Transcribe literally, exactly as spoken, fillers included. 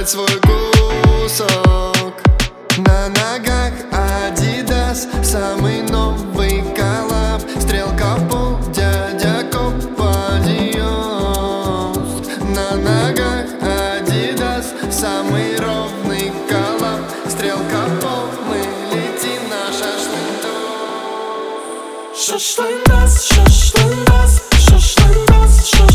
оторвать свой кусок. На ногах Adidas, самый новый коллаб. Стрелка в пол, дядя Копа Диос. На ногах Adidas, самый ровный коллаб. Стрелка в пол, мы летим на шашлындос. Шашлындос, шашлындос, шашлындос, шашлындос.